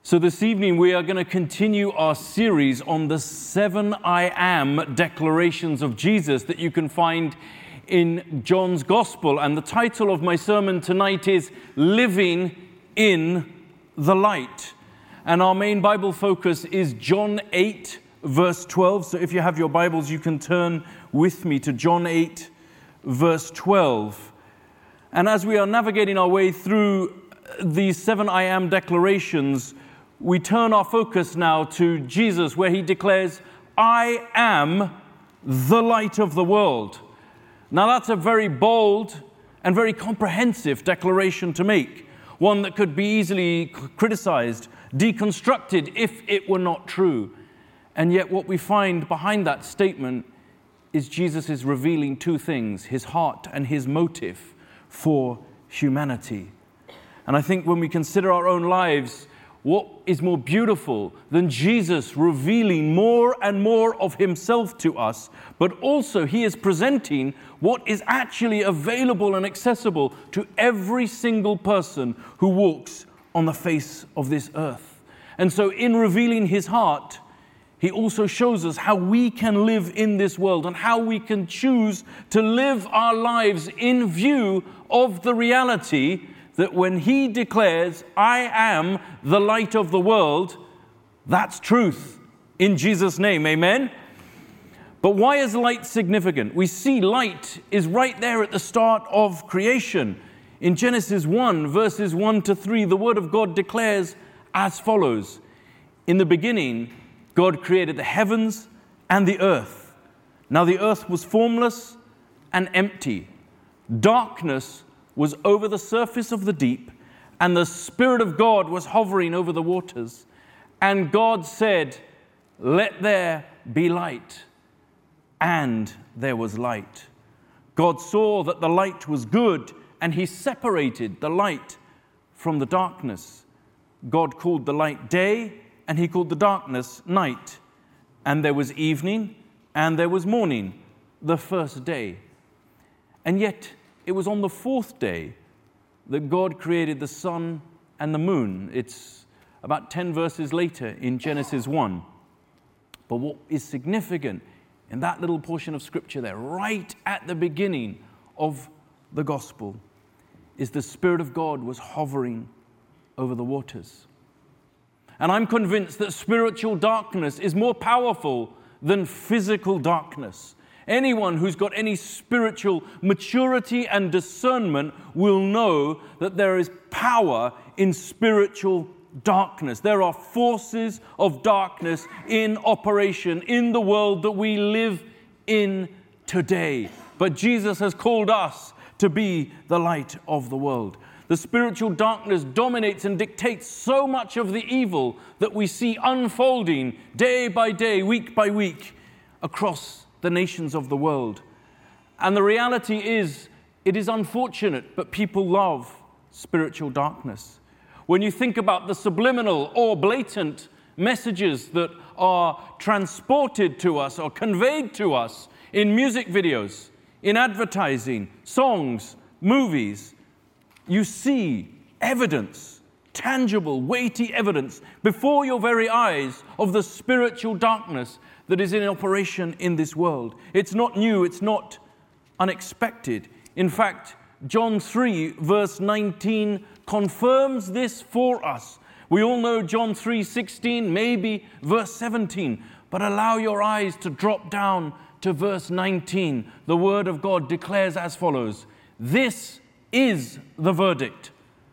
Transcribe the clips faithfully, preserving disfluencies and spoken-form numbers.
So this evening we are going to continue our series on the seven I am declarations of Jesus that you can find in John's Gospel. And the title of my sermon tonight is Living in the Light. And our main Bible focus is John eight, verse twelve. So if you have your Bibles, you can turn with me to John eight, verse twelve. And as we are navigating our way through these seven I am declarations, we turn our focus now to Jesus, where he declares, I am the light of the world. Now that's a very bold and very comprehensive declaration to make, one that could be easily criticized, deconstructed if it were not true. And yet what we find behind that statement is Jesus is revealing two things, his heart and his motive for humanity. And I think when we consider our own lives, what is more beautiful than Jesus revealing more and more of himself to us, but also he is presenting what is actually available and accessible to every single person who walks on the face of this earth. And so in revealing his heart, he also shows us how we can live in this world and how we can choose to live our lives in view of the reality that when he declares, I am the light of the world, that's truth in Jesus' name, amen? But why is light significant? We see light is right there at the start of creation. In Genesis one, verses one to three, the Word of God declares as follows. In the beginning, God created the heavens and the earth. Now the earth was formless and empty. Darkness was over the surface of the deep, and the Spirit of God was hovering over the waters. And God said, let there be light. And there was light. God saw that the light was good, and he separated the light from the darkness. God called the light day, and he called the darkness night. And there was evening, and there was morning, the first day. And yet, it was on the fourth day that God created the sun and the moon. It's about ten verses later in Genesis one. But what is significant in that little portion of Scripture there, right at the beginning of the Gospel, is the Spirit of God was hovering over the waters. And I'm convinced that spiritual darkness is more powerful than physical darkness. Anyone who's got any spiritual maturity and discernment will know that there is power in spiritual darkness. There are forces of darkness in operation in the world that we live in today. But Jesus has called us to be the light of the world. The spiritual darkness dominates and dictates so much of the evil that we see unfolding day by day, week by week, across the nations of the world. And the reality is, it is unfortunate, but people love spiritual darkness. When you think about the subliminal or blatant messages that are transported to us or conveyed to us in music videos, in advertising, songs, movies, you see evidence, tangible, weighty evidence before your very eyes of the spiritual darkness that is in operation in this world. It's not new, it's not unexpected. In fact, John three, verse nineteen confirms this for us. We all know John three sixteen, maybe verse seventeen, but allow your eyes to drop down to verse nineteen. The Word of God declares as follows, this is the verdict.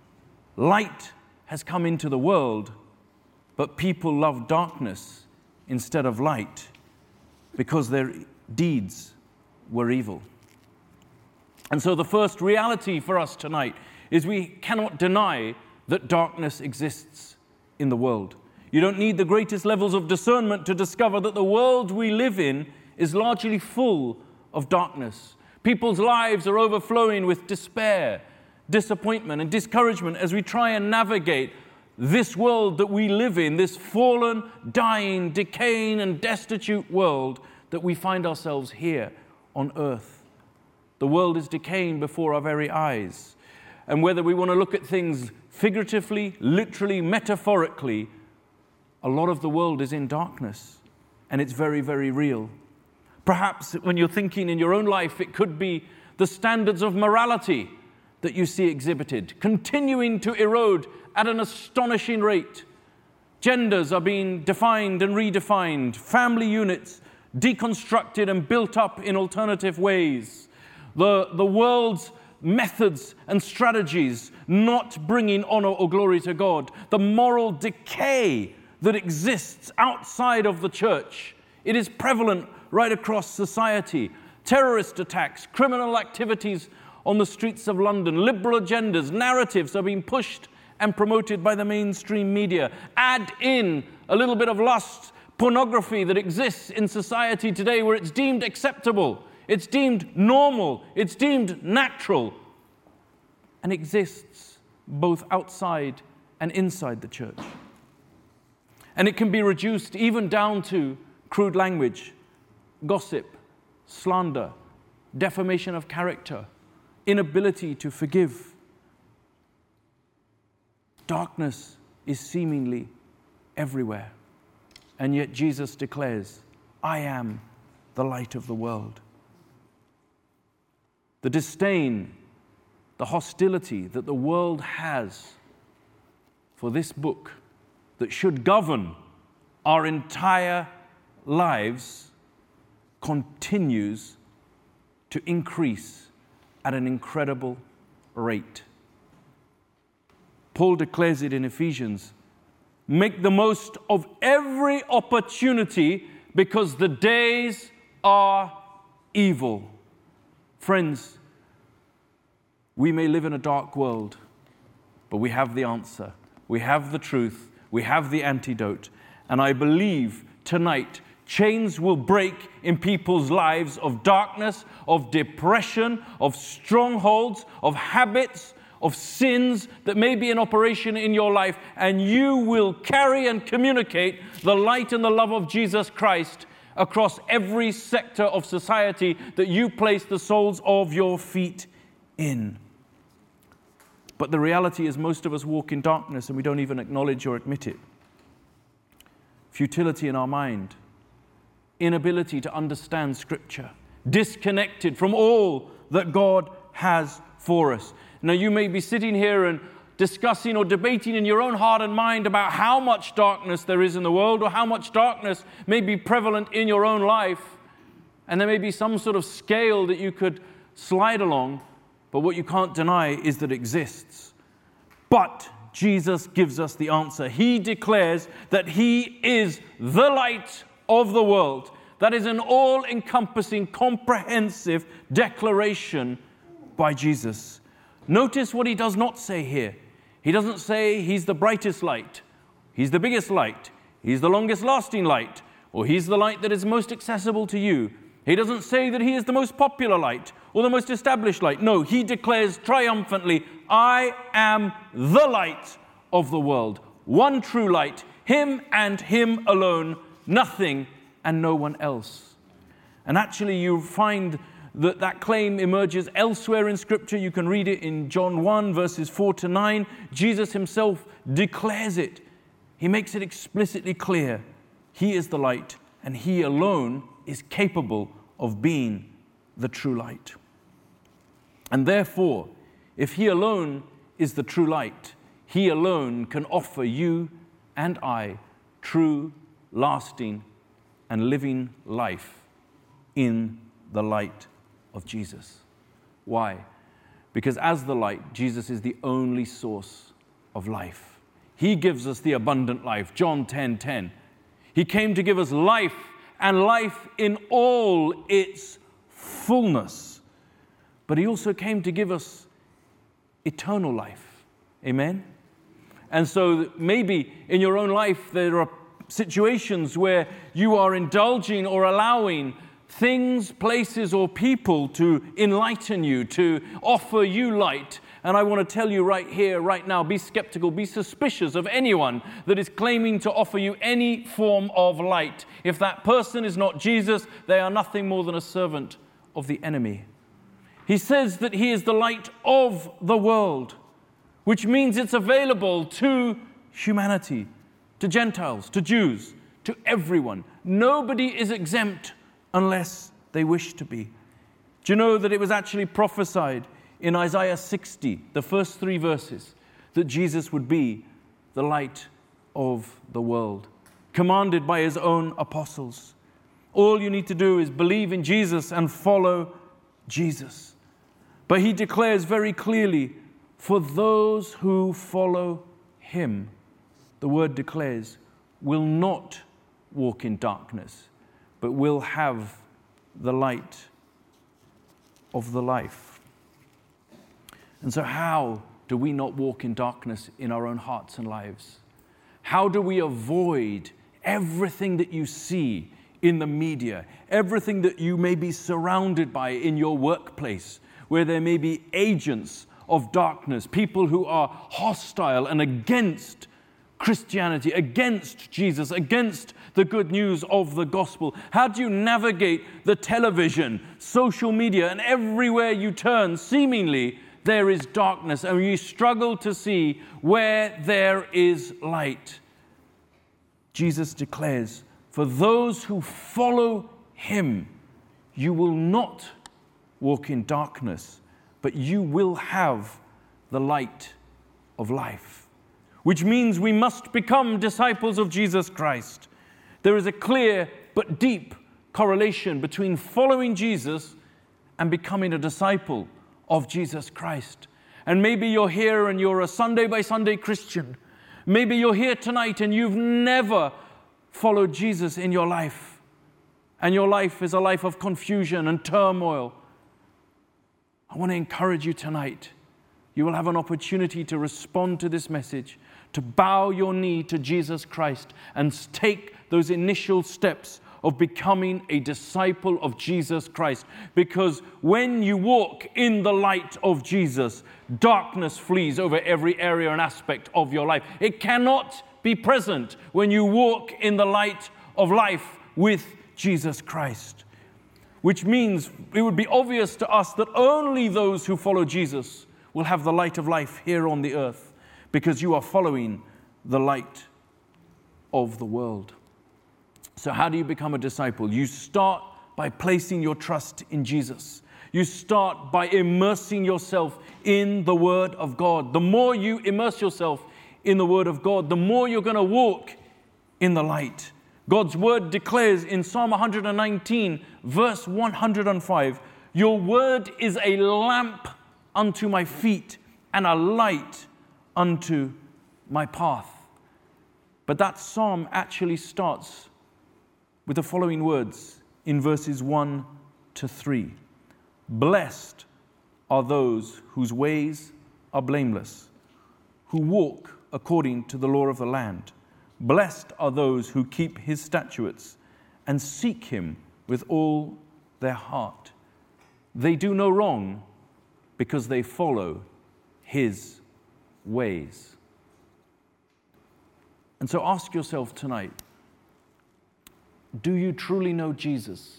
Light has come into the world, but people love darkness instead of light, because their deeds were evil. And so the first reality for us tonight is we cannot deny that darkness exists in the world. You don't need the greatest levels of discernment to discover that the world we live in is largely full of darkness. People's lives are overflowing with despair, disappointment, and discouragement as we try and navigate this world that we live in, this fallen, dying, decaying, and destitute world that we find ourselves here on earth. The world is decaying before our very eyes. And whether we want to look at things figuratively, literally, metaphorically, a lot of the world is in darkness, and it's very, very real. Perhaps when you're thinking in your own life, it could be the standards of morality that you see exhibited, continuing to erode at an astonishing rate. Genders are being defined and redefined, family units deconstructed and built up in alternative ways. The, the world's methods and strategies not bringing honor or glory to God. The moral decay that exists outside of the church. It is prevalent right across society. Terrorist attacks, criminal activities on the streets of London, liberal agendas, narratives are being pushed and promoted by the mainstream media. Add in a little bit of lust, pornography that exists in society today where it's deemed acceptable, it's deemed normal, it's deemed natural, and exists both outside and inside the church. And it can be reduced even down to crude language, gossip, slander, defamation of character, inability to forgive. Darkness is seemingly everywhere. And yet Jesus declares, I am the light of the world. The disdain, the hostility that the world has for this book that should govern our entire lives continues to increase at an incredible rate. Paul declares it in Ephesians, make the most of every opportunity because the days are evil. Friends, we may live in a dark world, but we have the answer. We have the truth. We have the antidote. And I believe tonight chains will break in people's lives of darkness, of depression, of strongholds, of habits, of sins that may be in operation in your life, and you will carry and communicate the light and the love of Jesus Christ across every sector of society that you place the soles of your feet in. But the reality is most of us walk in darkness and we don't even acknowledge or admit it. Futility in our mind, inability to understand Scripture, disconnected from all that God has for us. Now, you may be sitting here and discussing or debating in your own heart and mind about how much darkness there is in the world or how much darkness may be prevalent in your own life. And there may be some sort of scale that you could slide along, but what you can't deny is that it exists. But Jesus gives us the answer. He declares that He is the light of the world. That is an all-encompassing, comprehensive declaration by Jesus. Notice what He does not say here. He doesn't say He's the brightest light, He's the biggest light, He's the longest lasting light, or He's the light that is most accessible to you. He doesn't say that He is the most popular light or the most established light. No, He declares triumphantly, I am the light of the world. One true light, Him and Him alone, nothing and no one else. And actually you find that that claim emerges elsewhere in Scripture. You can read it in John one, verses four to nine. Jesus Himself declares it. He makes it explicitly clear. He is the light, and He alone is capable of being the true light. And therefore, if He alone is the true light, He alone can offer you and I true, lasting, and living life in the light of Jesus. Why? Because as the light, Jesus is the only source of life. He gives us the abundant life. John ten ten. He came to give us life, and life in all its fullness. But He also came to give us eternal life. Amen? And so maybe in your own life there are situations where you are indulging or allowing things, places, or people to enlighten you, to offer you light. And I want to tell you right here, right now, be skeptical, be suspicious of anyone that is claiming to offer you any form of light. If that person is not Jesus, they are nothing more than a servant of the enemy. He says that He is the light of the world, which means it's available to humanity. to Gentiles, to Jews, to everyone. Nobody is exempt unless they wish to be. Do you know that it was actually prophesied in Isaiah sixty, the first three verses, that Jesus would be the light of the world, commanded by his own apostles. All you need to do is believe in Jesus and follow Jesus. But he declares very clearly, for those who follow him, the word declares, will not walk in darkness, but will have the light of the life. And so how do we not walk in darkness in our own hearts and lives? How do we avoid everything that you see in the media, everything that you may be surrounded by in your workplace, where there may be agents of darkness, people who are hostile and against Christianity, against Jesus, against the good news of the gospel? How do you navigate the television, social media, and everywhere you turn, seemingly there is darkness, and you struggle to see where there is light? Jesus declares, for those who follow him, you will not walk in darkness, but you will have the light of life. Which means we must become disciples of Jesus Christ. There is a clear but deep correlation between following Jesus and becoming a disciple of Jesus Christ. And maybe you're here and you're a Sunday by Sunday Christian. Maybe you're here tonight and you've never followed Jesus in your life. And your life is a life of confusion and turmoil. I want to encourage you tonight. You will have an opportunity to respond to this message, to bow your knee to Jesus Christ and take those initial steps of becoming a disciple of Jesus Christ. Because when you walk in the light of Jesus, darkness flees over every area and aspect of your life. It cannot be present when you walk in the light of life with Jesus Christ. Which means it would be obvious to us that only those who follow Jesus will have the light of life here on the earth, because you are following the light of the world. So how do you become a disciple? You start by placing your trust in Jesus. You start by immersing yourself in the Word of God. The more you immerse yourself in the Word of God, the more you're going to walk in the light. God's Word declares in Psalm one nineteen, verse one hundred five, your Word is a lamp unto my feet and a light unto my path. But that psalm actually starts with the following words in verses one to three. Blessed are those whose ways are blameless, who walk according to the law of the land. Blessed are those who keep his statutes and seek him with all their heart. They do no wrong because they follow his ways. And so ask yourself tonight, do you truly know Jesus?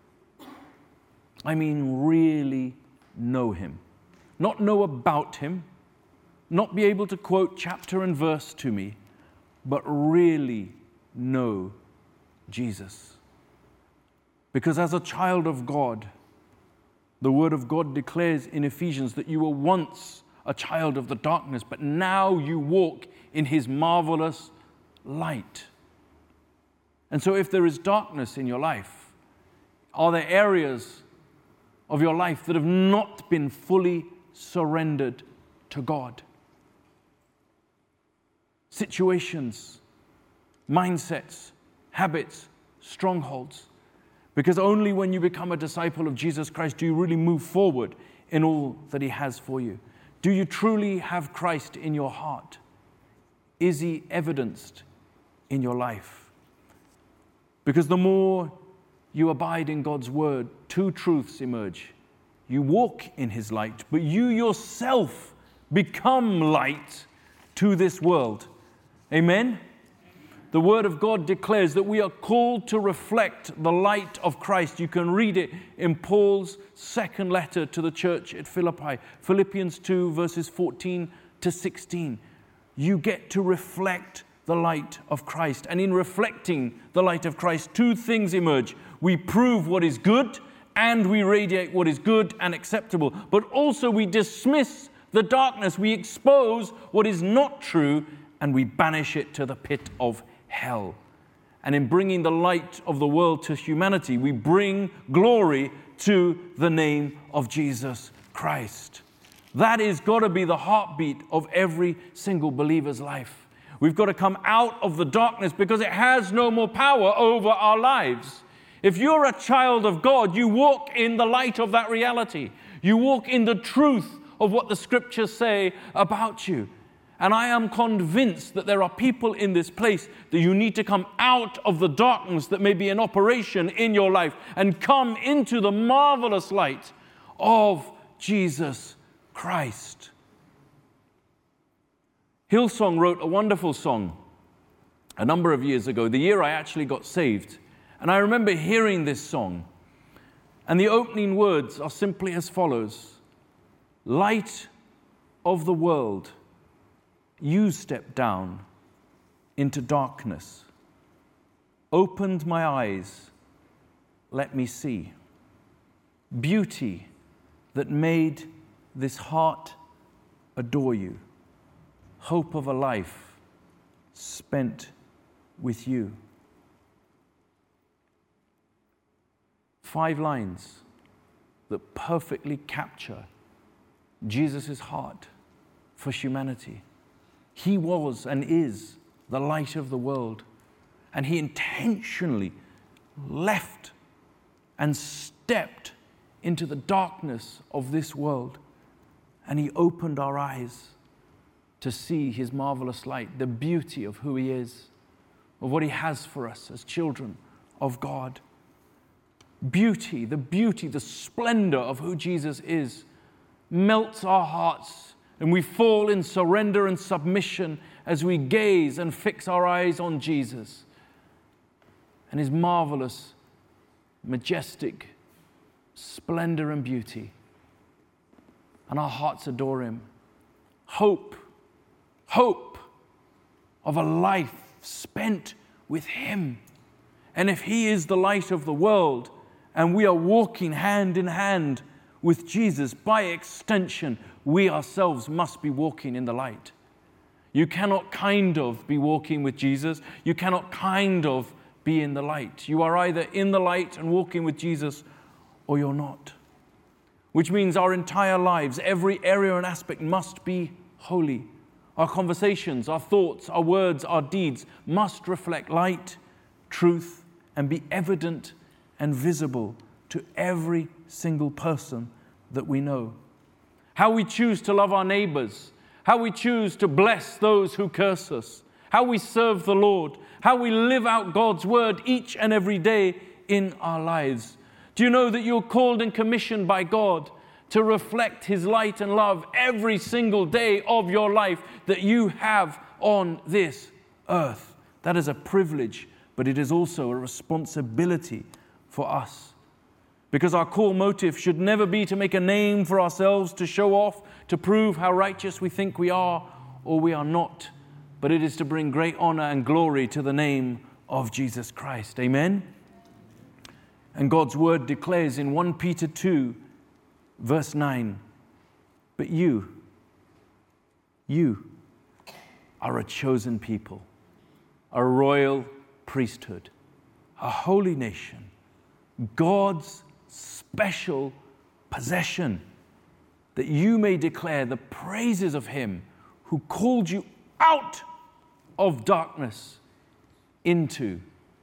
I mean, really know him. Not know about him, not be able to quote chapter and verse to me, but really know Jesus. Because as a child of God, the Word of God declares in Ephesians that you were once a child of the darkness, but now you walk in his marvelous light. And so if there is darkness in your life, are there areas of your life that have not been fully surrendered to God? Situations, mindsets, habits, strongholds. Because only when you become a disciple of Jesus Christ do you really move forward in all that he has for you. Do you truly have Christ in your heart? Is he evidenced in your life? Because the more you abide in God's word, two truths emerge. You walk in his light, but you yourself become light to this world. Amen? The Word of God declares that we are called to reflect the light of Christ. You can read it in Paul's second letter to the church at Philippi, Philippians two, verses fourteen to sixteen. You get to reflect the light of Christ. And in reflecting the light of Christ, two things emerge. We prove what is good, and we radiate what is good and acceptable. But also we dismiss the darkness. We expose what is not true, and we banish it to the pit of hell. And in bringing the light of the world to humanity, we bring glory to the name of Jesus Christ. That is got to be the heartbeat of every single believer's life. We've got to come out of the darkness because it has no more power over our lives. If you're a child of God, you walk in the light of that reality. You walk in the truth of what the scriptures say about you. And I am convinced that there are people in this place that you need to come out of the darkness that may be in operation in your life and come into the marvelous light of Jesus Christ. Hillsong wrote a wonderful song a number of years ago, the year I actually got saved. And I remember hearing this song. And the opening words are simply as follows. Light of the world, you stepped down into darkness, opened my eyes, let me see. Beauty that made this heart adore you. Hope of a life spent with you. Five lines that perfectly capture Jesus' heart for humanity. He was and is the light of the world, and he intentionally left and stepped into the darkness of this world, and he opened our eyes to see his marvelous light, the beauty of who he is, of what he has for us as children of God. Beauty, the beauty, the splendor of who Jesus is melts our hearts, and we fall in surrender and submission as we gaze and fix our eyes on Jesus and his marvelous, majestic splendor and beauty. And our hearts adore him. Hope, hope of a life spent with him. And if he is the light of the world, and we are walking hand in hand with Jesus, by extension, we ourselves must be walking in the light. You cannot kind of be walking with Jesus. You cannot kind of be in the light. You are either in the light and walking with Jesus, or you're not. Which means our entire lives, every area and aspect must be holy. Our conversations, our thoughts, our words, our deeds must reflect light, truth, and be evident and visible to every single person that we know. How we choose to love our neighbors, how we choose to bless those who curse us, how we serve the Lord, how we live out God's word each and every day in our lives. Do you know that you're called and commissioned by God to reflect his light and love every single day of your life that you have on this earth? That is a privilege, but it is also a responsibility for us. Because our core motive should never be to make a name for ourselves, to show off, to prove how righteous we think we are or we are not. But it is to bring great honor and glory to the name of Jesus Christ. Amen? And God's word declares in First Peter two, verse nine, but you, you are a chosen people, a royal priesthood, a holy nation, God's special possession, that you may declare the praises of him who called you out of darkness into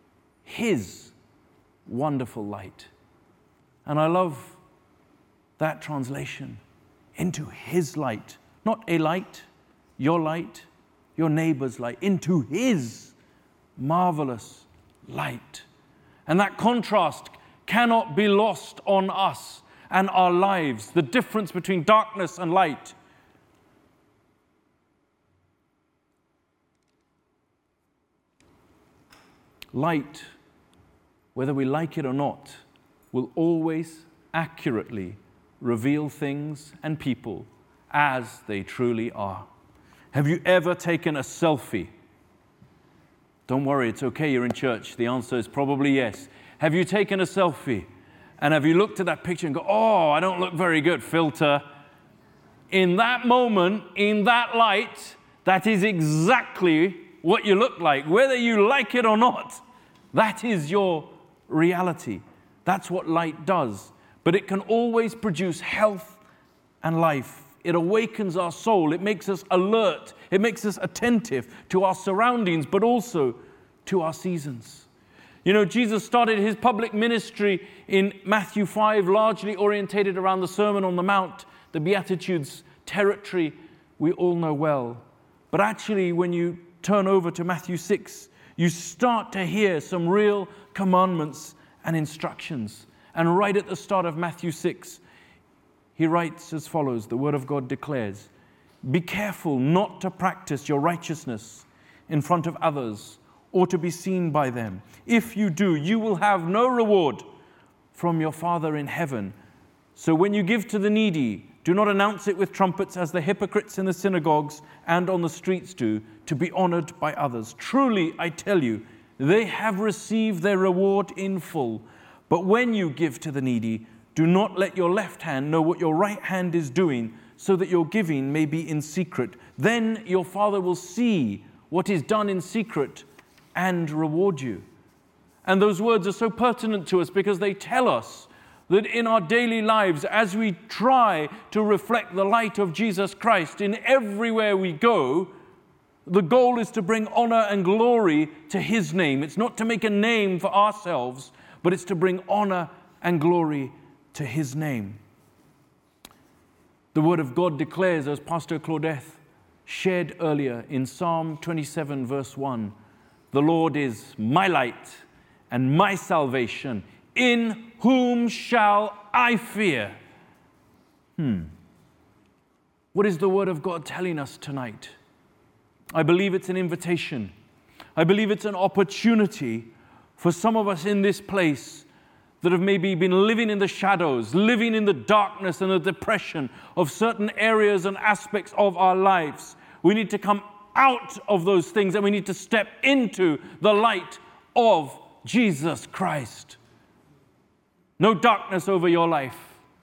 his wonderful light. And I love that translation, into his light, not a light, your light, your neighbor's light, into his marvelous light. And that contrast cannot be lost on us and our lives, the difference between darkness and light. Light, whether we like it or not, will always accurately reveal things and people as they truly are. Have you ever taken a selfie Don't worry, it's okay, you're in church. The answer is probably yes. Have you taken a selfie? And have you looked at that picture and go, oh, I don't look very good, filter? In that moment, in that light, that is exactly what you look like, whether you like it or not. That is your reality. That's what light does. But it can always produce health and life. It awakens our soul. It makes us alert. It makes us attentive to our surroundings, but also to our seasons. You know, Jesus started his public ministry in Matthew five, largely orientated around the Sermon on the Mount, the Beatitudes territory we all know well. But actually, when you turn over to Matthew six, you start to hear some real commandments and instructions. And right at the start of Matthew six, he writes as follows, the Word of God declares, "Be careful not to practice your righteousness in front of others or to be seen by them. If you do, you will have no reward from your Father in heaven. So when you give to the needy, do not announce it with trumpets as the hypocrites in the synagogues and on the streets do, to be honored by others. Truly, I tell you, they have received their reward in full. But when you give to the needy, do not let your left hand know what your right hand is doing, so that your giving may be in secret. Then your Father will see what is done in secret and reward you." And those words are so pertinent to us because they tell us that in our daily lives, as we try to reflect the light of Jesus Christ in everywhere we go, the goal is to bring honor and glory to His name. It's not to make a name for ourselves, but it's to bring honor and glory to His name. The Word of God declares, as Pastor Claudette shared earlier in Psalm twenty-seven, verse one, "The Lord is my light and my salvation. In whom shall I fear?" Hmm. What is the Word of God telling us tonight? I believe it's an invitation. I believe it's an opportunity for some of us in this place that have maybe been living in the shadows, living in the darkness and the depression of certain areas and aspects of our lives. We need to come out of those things and we need to step into the light of Jesus Christ. No darkness over your life.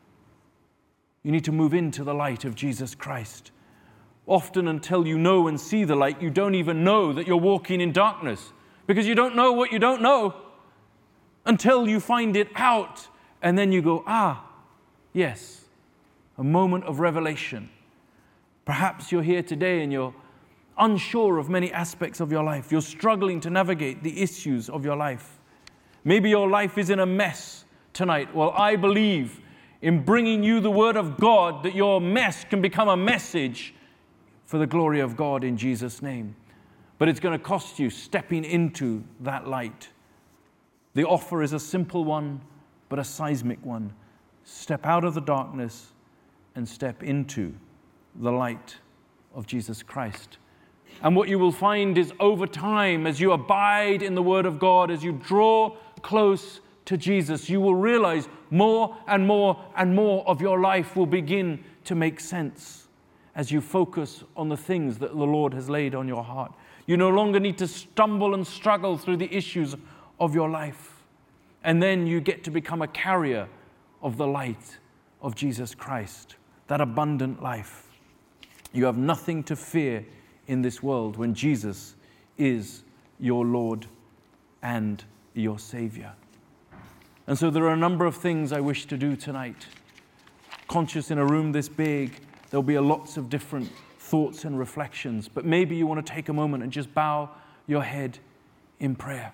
You need to move into the light of Jesus Christ. Often until you know and see the light, you don't even know that you're walking in darkness because you don't know what you don't know until you find it out. And then you go, ah, yes, a moment of revelation. Perhaps you're here today and you're unsure of many aspects of your life. You're struggling to navigate the issues of your life. Maybe your life is in a mess tonight. Well, I believe in bringing you the Word of God that your mess can become a message for the glory of God in Jesus' name. But it's going to cost you stepping into that light. The offer is a simple one, but a seismic one. Step out of the darkness and step into the light of Jesus Christ. And what you will find is over time, as you abide in the Word of God, as you draw close to Jesus, you will realize more and more and more of your life will begin to make sense as you focus on the things that the Lord has laid on your heart. You no longer need to stumble and struggle through the issues of your life. And then you get to become a carrier of the light of Jesus Christ, that abundant life. You have nothing to fear in this world when Jesus is your Lord and your Savior. And so there are a number of things I wish to do tonight. Conscious in a room this big, there'll be lots of different thoughts and reflections, but maybe you want to take a moment and just bow your head in prayer.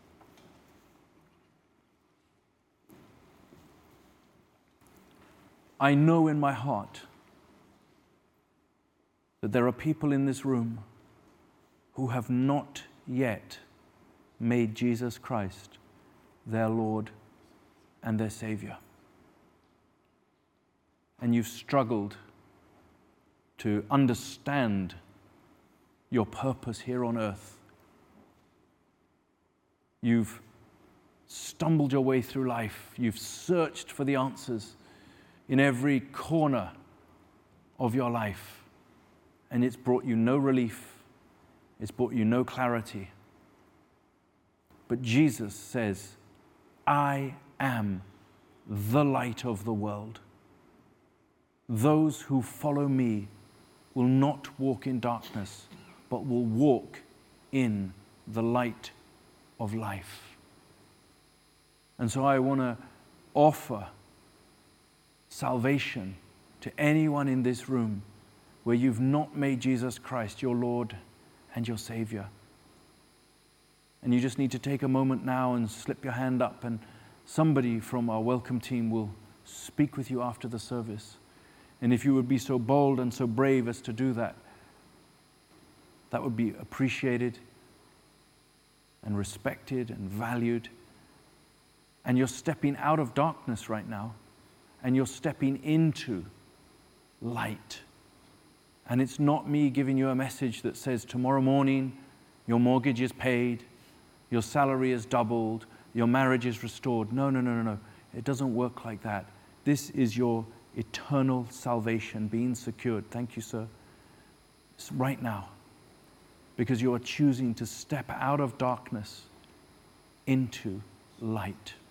I know in my heart that there are people in this room who have not yet made Jesus Christ their Lord and their Savior. And you've struggled to understand your purpose here on earth. You've stumbled your way through life. You've searched for the answers in every corner of your life. And it's brought you no relief. It's brought you no clarity. But Jesus says, I am the light of the world. Those who follow me will not walk in darkness, but will walk in the light of life. And so I want to offer salvation to anyone in this room where you've not made Jesus Christ your Lord and your Savior. And you just need to take a moment now and slip your hand up, and somebody from our welcome team will speak with you after the service. And if you would be so bold and so brave as to do that, that would be appreciated and respected and valued. And you're stepping out of darkness right now, and you're stepping into light. And it's not me giving you a message that says tomorrow morning your mortgage is paid, your salary is doubled, your marriage is restored. No, no, no, no, no. It doesn't work like that. This is your eternal salvation being secured. Thank you, sir. It's right now, because you are choosing to step out of darkness into light.